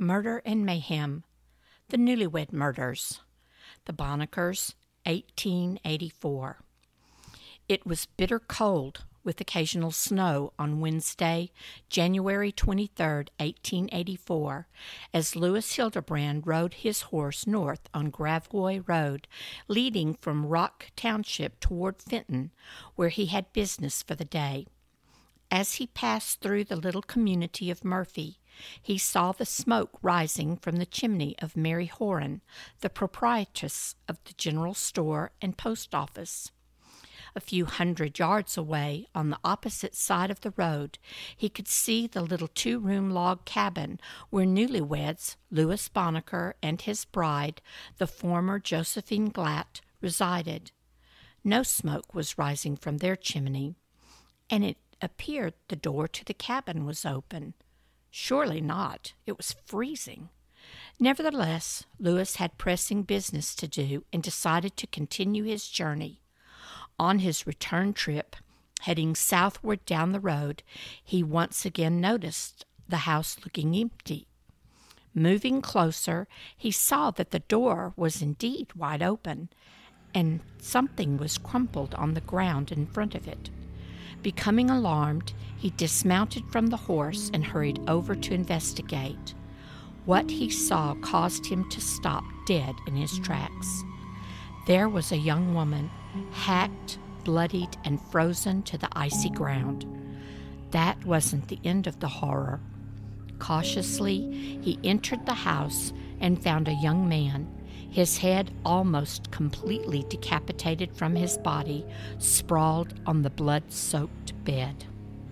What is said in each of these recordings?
Murder and Mayhem, The Newlywed Murders, The Bonnickers, 1884. It was bitter cold, with occasional snow on Wednesday, January 23, 1884, as Louis Hildebrand rode his horse north on Gravois Road, leading from Rock Township toward Fenton, where he had business for the day. As he passed through the little community of Murphy, he saw the smoke rising from the chimney of Mary Horan, the proprietress of the general store and post office. A few hundred yards away, on the opposite side of the road, he could see the little two-room log cabin where newlyweds, Louis Bonnicker and his bride, the former Josephine Glatt, resided. No smoke was rising from their chimney, and it appeared the door to the cabin was open. Surely not. It was freezing. Nevertheless, Louis had pressing business to do and decided to continue his journey. On his return trip, heading southward down the road, he once again noticed the house looking empty. Moving closer, he saw that the door was indeed wide open, and something was crumpled on the ground in front of it. Becoming alarmed, he dismounted from the horse and hurried over to investigate. What he saw caused him to stop dead in his tracks. There was a young woman, hacked, bloodied, and frozen to the icy ground. That wasn't the end of the horror. Cautiously, he entered the house and found a young man, his head almost completely decapitated from his body, sprawled on the blood-soaked bed.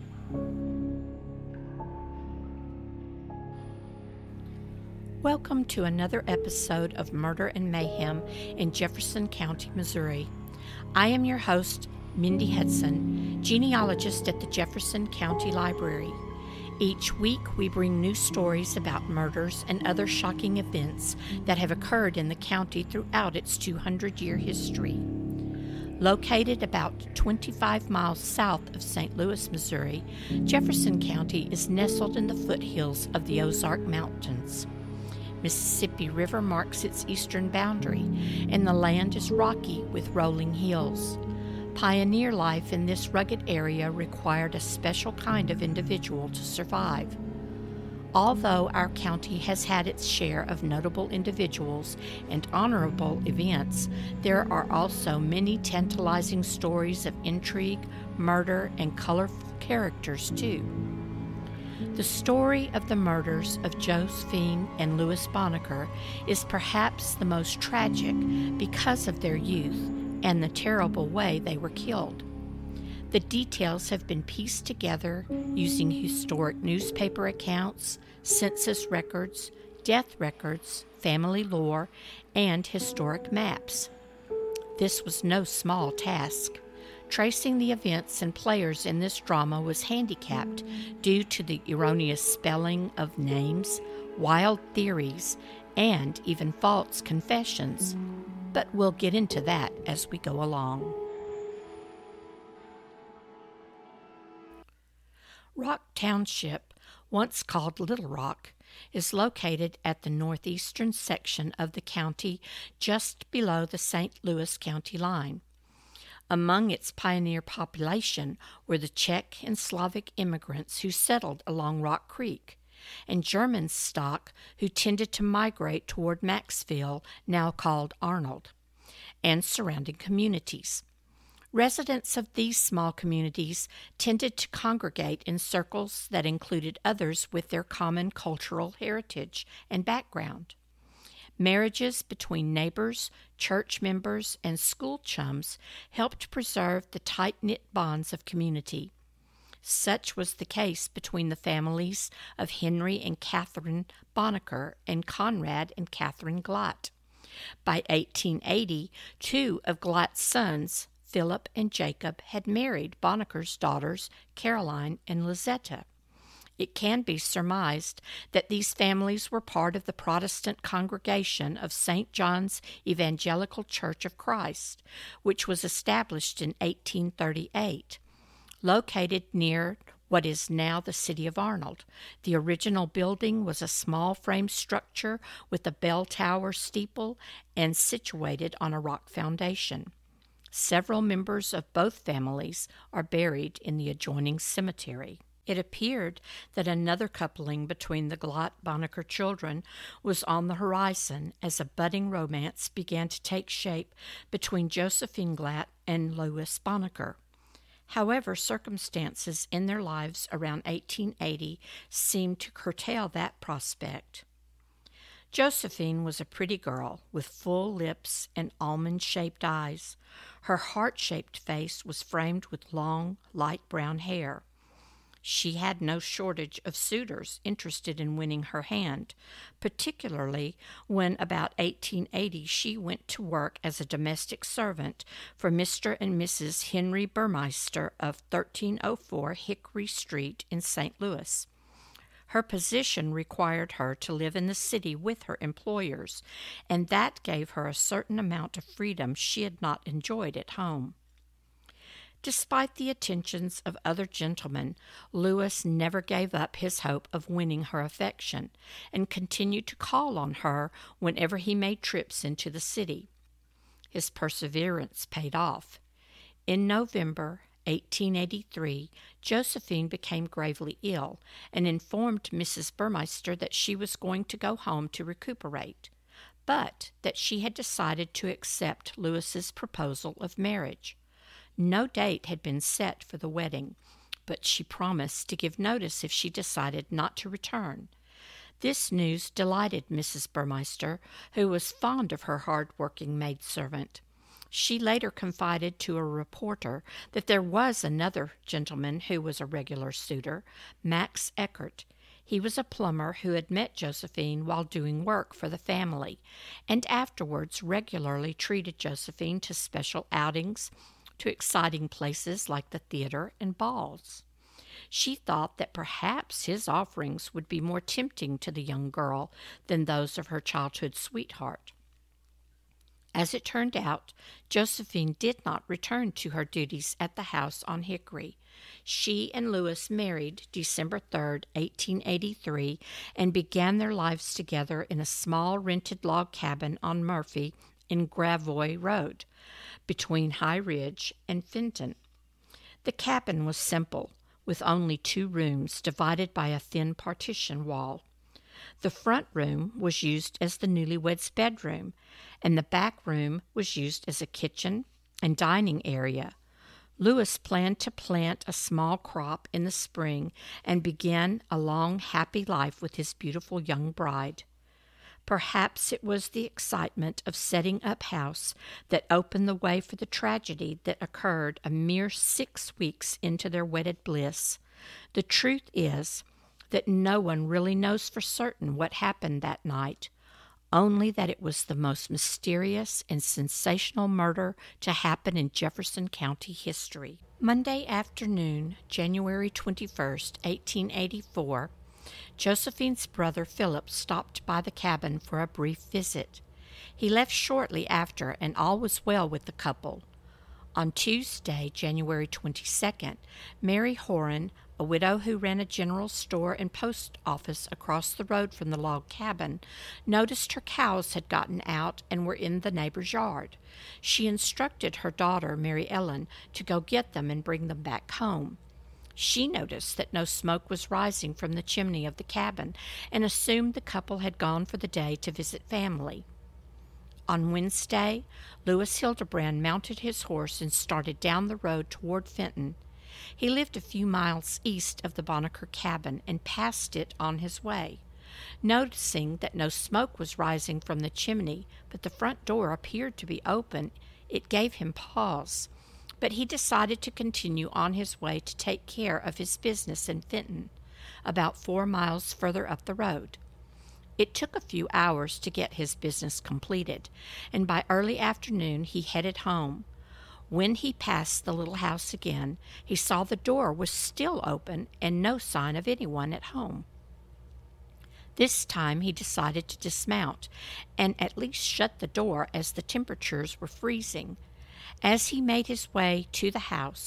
Welcome to another episode of Murder and Mayhem in Jefferson County, Missouri. I am your host, Mindy Hudson, genealogist at the Jefferson County Library. Each week, we bring new stories about murders and other shocking events that have occurred in the county throughout its 200-year history. Located about 25 miles south of St. Louis, Missouri, Jefferson County is nestled in the foothills of the Ozark Mountains. Mississippi River marks its eastern boundary, and the land is rocky with rolling hills. Pioneer life in this rugged area required a special kind of individual to survive. Although our county has had its share of notable individuals and honorable events, there are also many tantalizing stories of intrigue, murder, and colorful characters, too. The story of the murders of Josephine and Louis Bonnicker is perhaps the most tragic because of their youth and the terrible way they were killed. The details have been pieced together using historic newspaper accounts, census records, death records, family lore, and historic maps. This was no small task. Tracing the events and players in this drama was handicapped due to the erroneous spelling of names, wild theories, and even false confessions. But we'll get into that as we go along. Rock Township, once called Little Rock, is located at the northeastern section of the county just below the St. Louis County line. Among its pioneer population were the Czech and Slavic immigrants who settled along Rock Creek, and German stock who tended to migrate toward Maxville, now called Arnold, and surrounding communities. Residents of these small communities tended to congregate in circles that included others with their common cultural heritage and background. Marriages between neighbors, church members, and school chums helped preserve the tight-knit bonds of community. Such was the case between the families of Henry and Catherine Bonnicker and Conrad and Catherine Glatt. By 1880, two of Glatt's sons, Philip and Jacob, had married Bonnicker's daughters, Caroline and Lizetta. It can be surmised that these families were part of the Protestant congregation of St. John's Evangelical Church of Christ, which was established in 1838. Located near what is now the city of Arnold. The original building was a small frame structure with a bell tower steeple and situated on a rock foundation. Several members of both families are buried in the adjoining cemetery. It appeared that another coupling between the Glatt-Bonneker children was on the horizon as a budding romance began to take shape between Josephine Glatt and Louis Bonneker. However, circumstances in their lives around 1880 seemed to curtail that prospect. Josephine was a pretty girl with full lips and almond-shaped eyes. Her heart-shaped face was framed with long, light brown hair. She had no shortage of suitors interested in winning her hand, particularly when about 1880 she went to work as a domestic servant for Mr. and Mrs. Henry Burmeister of 1304 Hickory Street in St. Louis. Her position required her to live in the city with her employers, and that gave her a certain amount of freedom she had not enjoyed at home. Despite the attentions of other gentlemen, Louis never gave up his hope of winning her affection, and continued to call on her whenever he made trips into the city. His perseverance paid off. In November 1883, Josephine became gravely ill and informed Mrs. Burmeister that she was going to go home to recuperate, but that she had decided to accept Louis's proposal of marriage. No date had been set for the wedding, but she promised to give notice if she decided not to return. This news delighted Mrs. Burmeister, who was fond of her hard-working maidservant. She later confided to a reporter that there was another gentleman who was a regular suitor, Max Eckert. He was a plumber who had met Josephine while doing work for the family, and afterwards regularly treated Josephine to special outings, to exciting places like the theater and balls. She thought that perhaps his offerings would be more tempting to the young girl than those of her childhood sweetheart. As it turned out, Josephine did not return to her duties at the house on Hickory. She and Louis married December 3rd, 1883, and began their lives together in a small rented log cabin on Murphy in Gravois Road, between High Ridge and Fenton. The cabin was simple, with only 2 rooms divided by a thin partition wall. The front room was used as the newlyweds' bedroom, and the back room was used as a kitchen and dining area. Louis planned to plant a small crop in the spring and begin a long, happy life with his beautiful young bride. Perhaps it was the excitement of setting up house that opened the way for the tragedy that occurred a mere 6 weeks into their wedded bliss. The truth is that no one really knows for certain what happened that night, only that it was the most mysterious and sensational murder to happen in Jefferson County history. Monday afternoon, January 21st, 1884, Josephine's brother Philip stopped by the cabin for a brief visit. He left shortly after, and all was well with the couple. On Tuesday, January 22nd, Mary Horan, a widow who ran a general store and post office across the road from the log cabin, noticed her cows had gotten out and were in the neighbor's yard. She instructed her daughter, Mary Ellen, to go get them and bring them back home. She noticed that no smoke was rising from the chimney of the cabin and assumed the couple had gone for the day to visit family. On Wednesday, Louis Hildebrand mounted his horse and started down the road toward Fenton. He lived a few miles east of the Bonneker cabin and passed it on his way. Noticing that no smoke was rising from the chimney, but the front door appeared to be open, it gave him pause. But he decided to continue on his way to take care of his business in Fenton, about 4 miles further up the road. It took a few hours to get his business completed, and by early afternoon he headed home. When he passed the little house again, he saw the door was still open and no sign of anyone at home. This time he decided to dismount and at least shut the door as the temperatures were freezing. As he made his way to the house,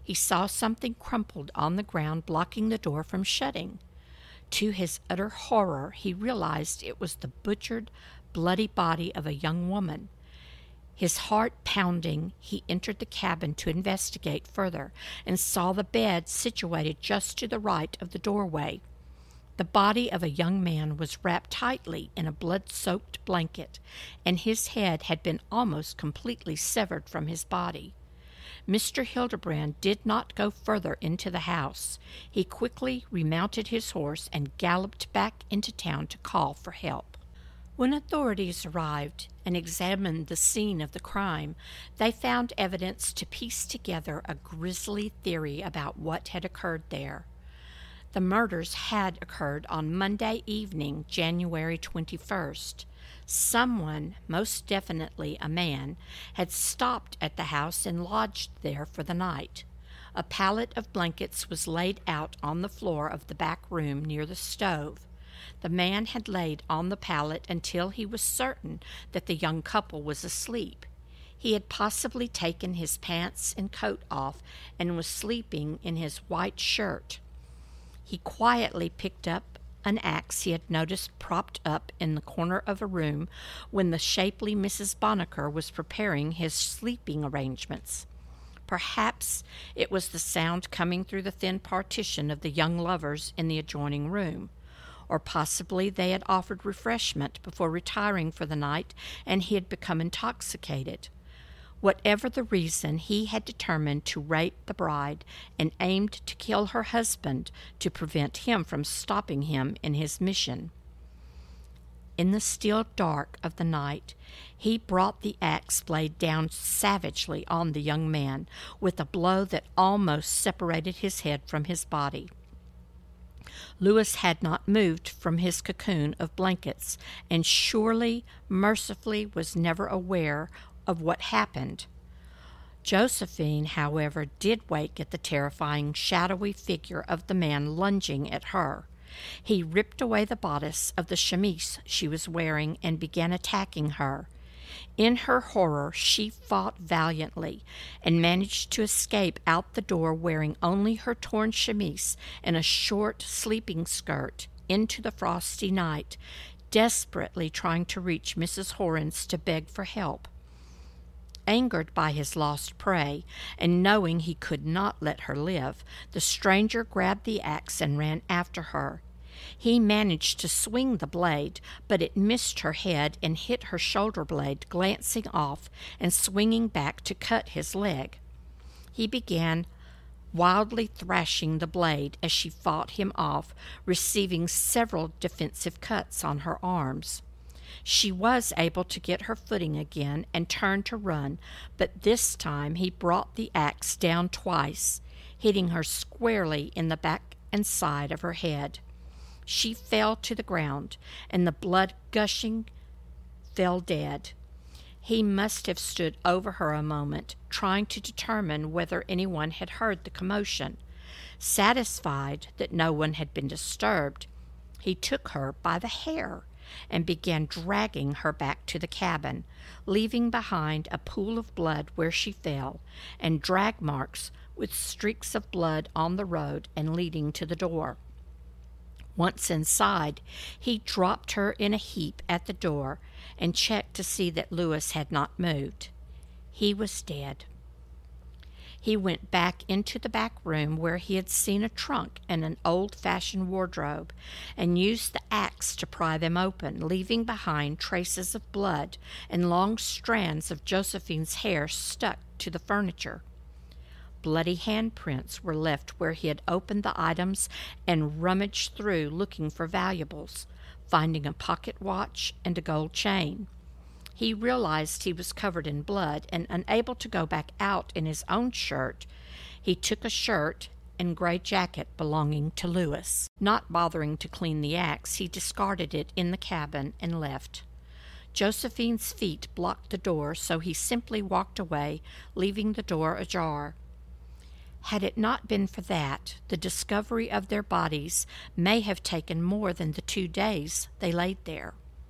He saw something crumpled on the ground, blocking the door from shutting. To his utter horror, he realized it was the butchered, bloody body of a young woman. His heart pounding, he entered the cabin to investigate further and saw the bed situated just to the right of the doorway. The body of a young man was wrapped tightly in a blood-soaked blanket, and his head had been almost completely severed from his body. Mr. Hildebrand did not go further into the house. He quickly remounted his horse and galloped back into town to call for help. When authorities arrived and examined the scene of the crime, they found evidence to piece together a grisly theory about what had occurred there. The murders had occurred on Monday evening, January 21st. Someone, most definitely a man, had stopped at the house and lodged there for the night. A pallet of blankets was laid out on the floor of the back room near the stove. The man had laid on the pallet until he was certain that the young couple was asleep. He had possibly taken his pants and coat off and was sleeping in his white shirt. He quietly picked up an axe he had noticed propped up in the corner of a room when the shapely Mrs. Banneker was preparing his sleeping arrangements. Perhaps it was the sound coming through the thin partition of the young lovers in the adjoining room, or possibly they had offered refreshment before retiring for the night and he had become intoxicated. Whatever the reason, he had determined to rape the bride and aimed to kill her husband to prevent him from stopping him in his mission. In the still dark of the night, he brought the axe blade down savagely on the young man with a blow that almost separated his head from his body. Lewis had not moved from his cocoon of blankets, and surely, mercifully, was never aware of what happened. Josephine, however, did wake at the terrifying, shadowy figure of the man lunging at her. He ripped away the bodice of the chemise she was wearing and began attacking her. In her horror, she fought valiantly and managed to escape out the door wearing only her torn chemise and a short sleeping skirt into the frosty night, desperately trying to reach Mrs. Horrons to beg for help. Angered by his lost prey, and knowing he could not let her live, the stranger grabbed the axe and ran after her. He managed to swing the blade, but it missed her head and hit her shoulder blade, glancing off and swinging back to cut his leg. He began wildly thrashing the blade as she fought him off, receiving several defensive cuts on her arms. She was able to get her footing again and turn to run, but this time he brought the axe down twice, hitting her squarely in the back and side of her head. She fell to the ground, and the blood gushing, fell dead. He must have stood over her a moment, trying to determine whether anyone had heard the commotion. Satisfied that no one had been disturbed, he took her by the hair and began dragging her back to the cabin, leaving behind a pool of blood where she fell, and drag marks with streaks of blood on the road and leading to the door. Once inside, he dropped her in a heap at the door and checked to see that Lewis had not moved. He was dead. He went back into the back room where he had seen a trunk and an old-fashioned wardrobe and used the axe to pry them open, leaving behind traces of blood and long strands of Josephine's hair stuck to the furniture. Bloody handprints were left where he had opened the items and rummaged through looking for valuables, finding a pocket watch and a gold chain. He realized he was covered in blood and unable to go back out in his own shirt. He took a shirt and gray jacket belonging to Lewis. Not bothering to clean the axe, he discarded it in the cabin and left. Josephine's feet blocked the door, so he simply walked away, leaving the door ajar. Had it not been for that, the discovery of their bodies may have taken more than the 2 days they laid there.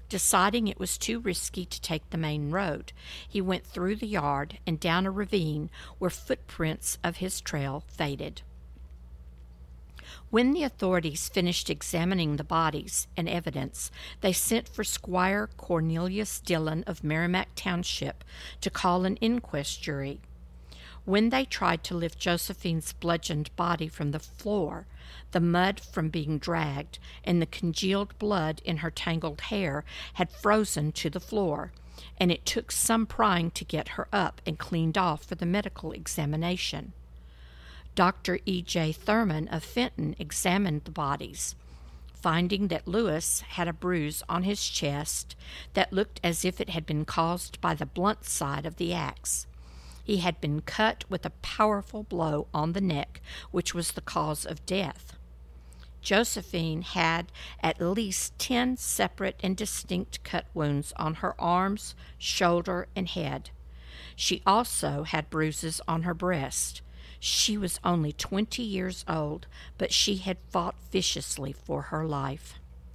Deciding it was too risky to take the main road, he went through the yard and down a ravine where footprints of his trail faded. When the authorities finished examining the bodies and evidence, they sent for Squire Cornelius Dillon of Merrimack Township to call an inquest jury. When they tried to lift Josephine's bludgeoned body from the floor, the mud from being dragged and the congealed blood in her tangled hair had frozen to the floor, and it took some prying to get her up and cleaned off for the medical examination. Dr. E.J. Thurman of Fenton examined the bodies, finding that Lewis had a bruise on his chest that looked as if it had been caused by the blunt side of the axe. He had been cut with a powerful blow on the neck, which was the cause of death. Josephine had at least 10 separate and distinct cut wounds on her arms, shoulder, and head. She also had bruises on her breast. She was only 20 years old, but she had fought viciously for her life.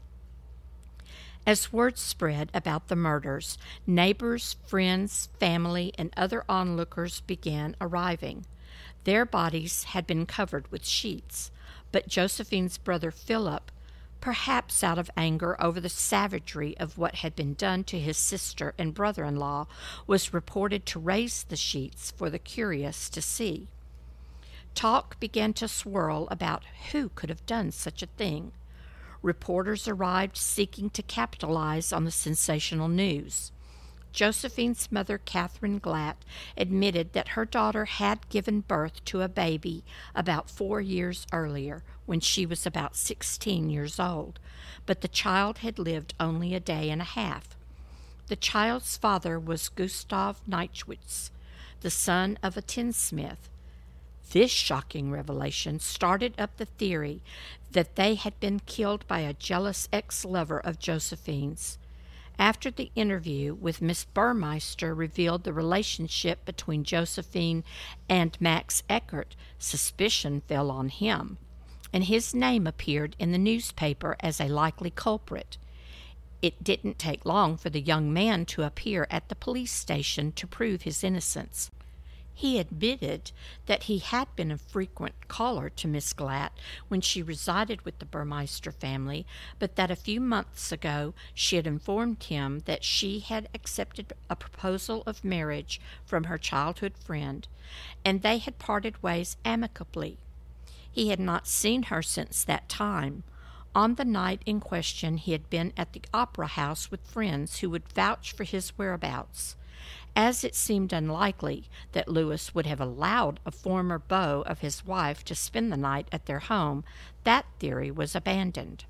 As word spread about the murders, neighbors, friends, family, and other onlookers began arriving. Their bodies had been covered with sheets, but Josephine's brother Philip, perhaps out of anger over the savagery of what had been done to his sister and brother-in-law, was reported to raise the sheets for the curious to see. Talk began to swirl about who could have done such a thing. Reporters arrived seeking to capitalize on the sensational news. Josephine's mother, Catherine Glatt, admitted that her daughter had given birth to a baby about 4 years earlier, when she was about 16 years old, but the child had lived only a day and a half. The child's father was Gustav Neichwitz, the son of a tinsmith. This shocking revelation started up the theory that they had been killed by a jealous ex-lover of Josephine's. After the interview with Miss Burmeister revealed the relationship between Josephine and Max Eckert, suspicion fell on him, and his name appeared in the newspaper as a likely culprit. It didn't take long for the young man to appear at the police station to prove his innocence. He admitted that he had been a frequent caller to Miss Glatt when she resided with the Burmeister family, but that a few months ago she had informed him that she had accepted a proposal of marriage from her childhood friend, and they had parted ways amicably. He had not seen her since that time. On the night in question he had been at the opera house with friends who would vouch for his whereabouts. As it seemed unlikely that Lewis would have allowed a former beau of his wife to spend the night at their home, that theory was abandoned.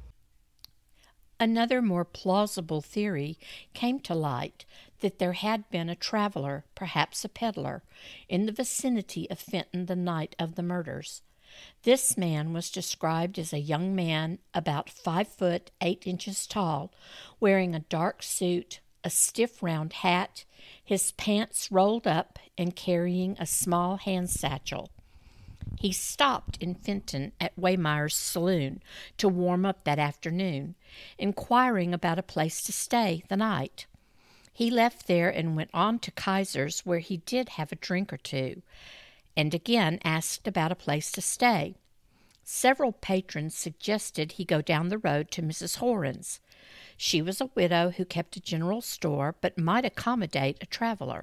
Another more plausible theory came to light, that there had been a traveler, perhaps a peddler, in the vicinity of Fenton the night of the murders. This man was described as a young man about 5 foot 8 inches tall, wearing a dark suit, a stiff round hat, his pants rolled up, and carrying a small hand satchel. He stopped in Fenton at Waymeyer's saloon to warm up that afternoon, inquiring about a place to stay the night. He left there and went on to Kaiser's, where he did have a drink or two, and again asked about a place to stay. Several patrons suggested he go down the road to Mrs. Horan's. She was a widow who kept a general store, but might accommodate a traveler.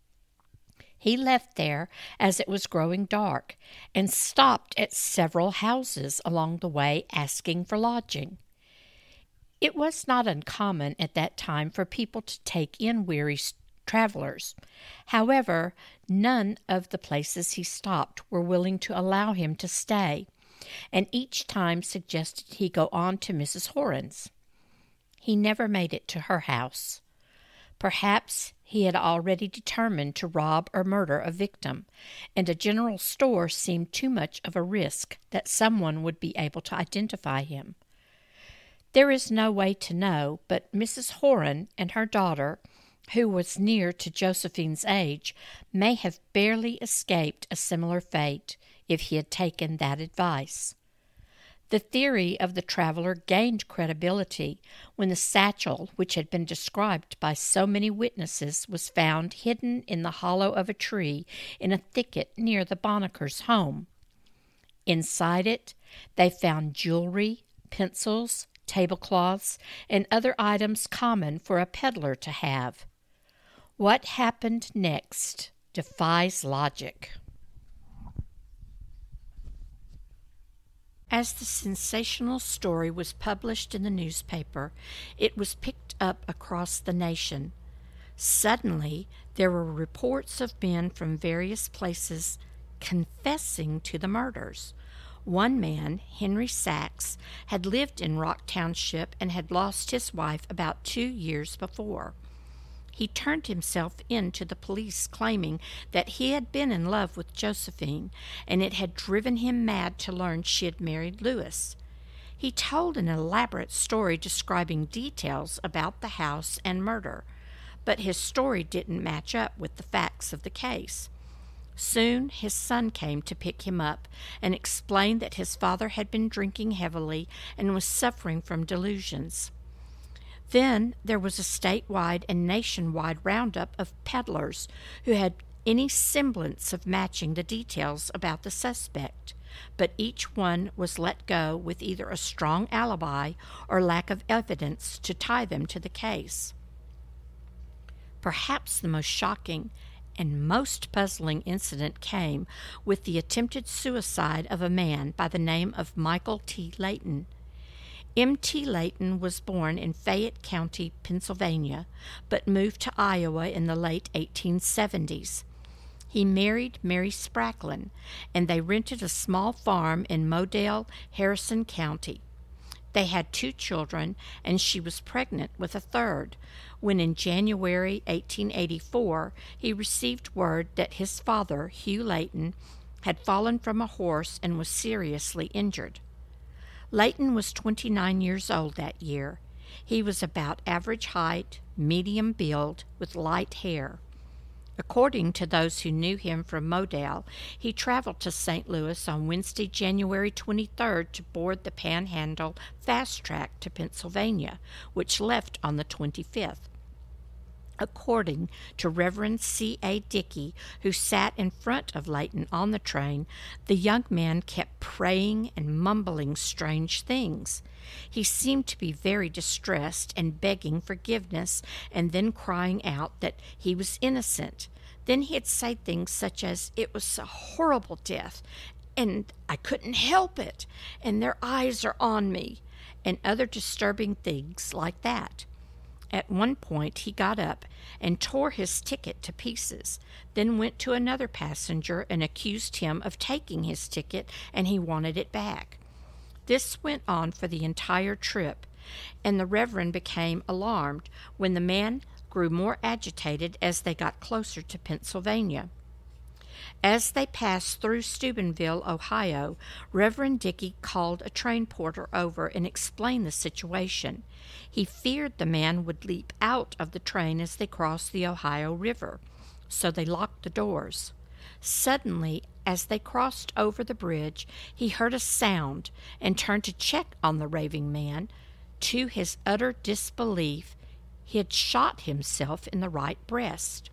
He left there as it was growing dark, and stopped at several houses along the way asking for lodging. It was not uncommon at that time for people to take in weary travelers. However, none of the places he stopped were willing to allow him to stay, and each time suggested he go on to Mrs. Horan's. He never made it to her house. Perhaps he had already determined to rob or murder a victim, and a general store seemed too much of a risk that someone would be able to identify him. There is no way to know, but Mrs. Horan and her daughter, who was near to Josephine's age, may have barely escaped a similar fate if he had taken that advice. The theory of the traveler gained credibility when the satchel, which had been described by so many witnesses, was found hidden in the hollow of a tree in a thicket near the Bonnickers' home. Inside it, they found jewelry, pencils, tablecloths, and other items common for a peddler to have. What happened next defies logic. As the sensational story was published in the newspaper, it was picked up across the nation. Suddenly, there were reports of men from various places confessing to the murders. One man, Henry Sachs, had lived in Rock Township and had lost his wife about 2 years before. He turned himself in to the police, claiming that he had been in love with Josephine, and it had driven him mad to learn she had married Lewis. He told an elaborate story describing details about the house and murder, but his story didn't match up with the facts of the case. Soon his son came to pick him up and explained that his father had been drinking heavily and was suffering from delusions. Then there was a statewide and nationwide roundup of peddlers who had any semblance of matching the details about the suspect, but each one was let go with either a strong alibi or lack of evidence to tie them to the case. Perhaps the most shocking and most puzzling incident came with the attempted suicide of a man by the name of Michael T. Layton. M.T. Layton was born in Fayette County, Pennsylvania, but moved to Iowa in the late 1870s. He married Mary Spracklin, and they rented a small farm in Modale, Harrison County. They had 2 children, and she was pregnant with a third, when in January 1884 he received word that his father, Hugh Layton, had fallen from a horse and was seriously injured. Layton was 29 years old that year. He was about average height, medium build, with light hair. According to those who knew him from Modale, he traveled to St. Louis on Wednesday, January 23rd to board the Panhandle Fast Track to Pennsylvania, which left on the 25th. According to Reverend C.A. Dickey, who sat in front of Layton on the train, the young man kept praying and mumbling strange things. He seemed to be very distressed and begging forgiveness, and then crying out that he was innocent. Then he'd say things such as, "It was a horrible death, and I couldn't help it, and their eyes are on me," and other disturbing things like that. At one point he got up and tore his ticket to pieces, then went to another passenger and accused him of taking his ticket, and he wanted it back. This went on for the entire trip, and the Reverend became alarmed when the man grew more agitated as they got closer to Pennsylvania. As they passed through Steubenville, Ohio, Reverend Dickey called a train porter over and explained the situation. He feared the man would leap out of the train as they crossed the Ohio River, so they locked the doors. Suddenly, as they crossed over the bridge, he heard a sound and turned to check on the raving man. To his utter disbelief, he had shot himself in the right breast.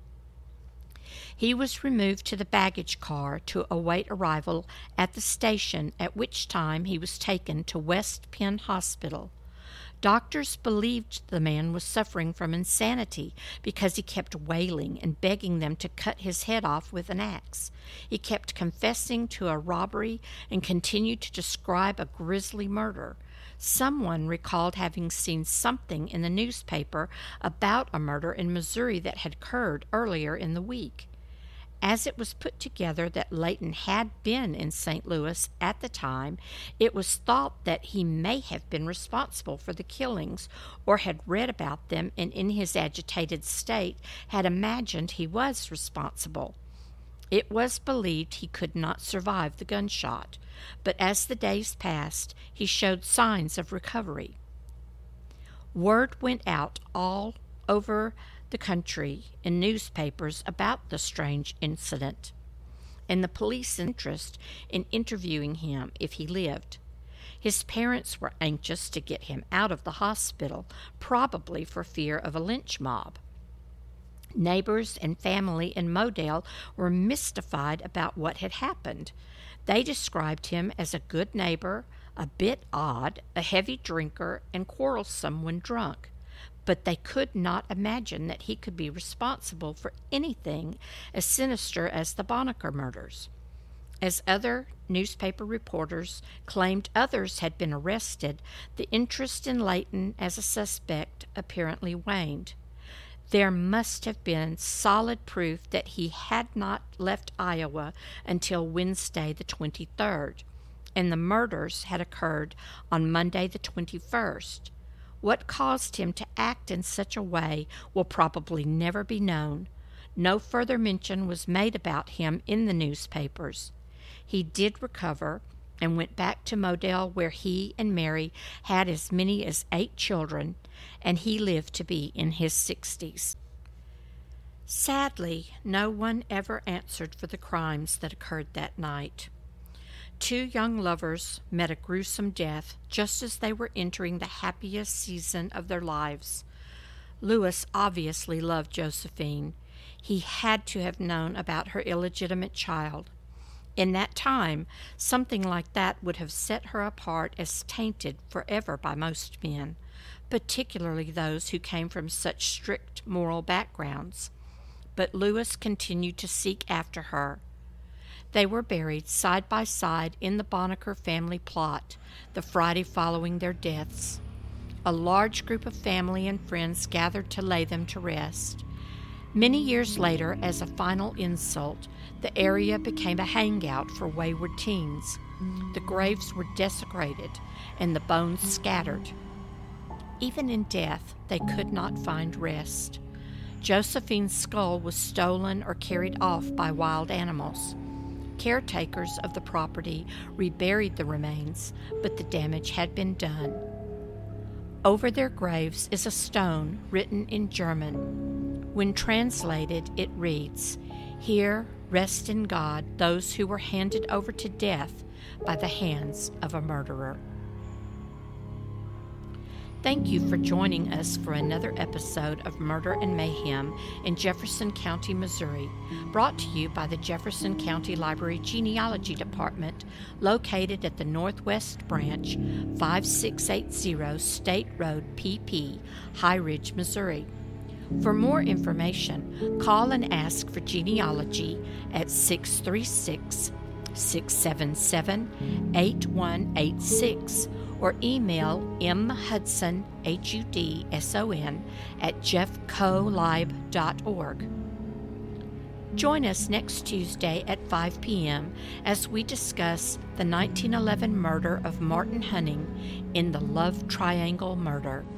He was removed to the baggage car to await arrival at the station, at which time he was taken to West Penn Hospital. Doctors believed the man was suffering from insanity because he kept wailing and begging them to cut his head off with an axe. He kept confessing to a robbery and continued to describe a grisly murder. Someone recalled having seen something in the newspaper about a murder in Missouri that had occurred earlier in the week. As it was put together that Layton had been in St. Louis at the time, it was thought that he may have been responsible for the killings, or had read about them and in his agitated state had imagined he was responsible. It was believed he could not survive the gunshot, but as the days passed, he showed signs of recovery. Word went out all over the country in newspapers about the strange incident, and the police interest in interviewing him if he lived. His parents were anxious to get him out of the hospital, probably for fear of a lynch mob. Neighbors and family in Modale were mystified about what had happened. They described him as a good neighbor, a bit odd, a heavy drinker, and quarrelsome when drunk. But they could not imagine that he could be responsible for anything as sinister as the Banneker murders. As other newspaper reporters claimed others had been arrested, the interest in Layton as a suspect apparently waned. There must have been solid proof that he had not left Iowa until Wednesday the 23rd, and the murders had occurred on Monday the 21st. What caused him to act in such a way will probably never be known. No further mention was made about him in the newspapers. He did recover and went back to Modale, where he and Mary had as many as 8 children, and he lived to be in his 60s. Sadly, no one ever answered for the crimes that occurred that night. 2 young lovers met a gruesome death just as they were entering the happiest season of their lives. Lewis obviously loved Josephine. He had to have known about her illegitimate child. In that time, something like that would have set her apart as tainted forever by most men, particularly those who came from such strict moral backgrounds. But Lewis continued to seek after her. They were buried side by side in the Banneker family plot the Friday following their deaths. A large group of family and friends gathered to lay them to rest. Many years later, as a final insult, the area became a hangout for wayward teens. The graves were desecrated and the bones scattered. Even in death, they could not find rest. Josephine's skull was stolen or carried off by wild animals. Caretakers of the property reburied the remains, but the damage had been done. Over their graves is a stone written in German. When translated, it reads, "Here rest in God those who were handed over to death by the hands of a murderer." Thank you for joining us for another episode of Murder and Mayhem in Jefferson County, Missouri, brought to you by the Jefferson County Library Genealogy Department, located at the Northwest Branch, 5680 State Road, PP, High Ridge, Missouri. For more information, call and ask for genealogy at 636-677-8186 or email mhudson, Hudson, at jeffcolib.org. Join us next Tuesday at 5 p.m. as we discuss the 1911 murder of Martin Hunning in the Love Triangle Murder.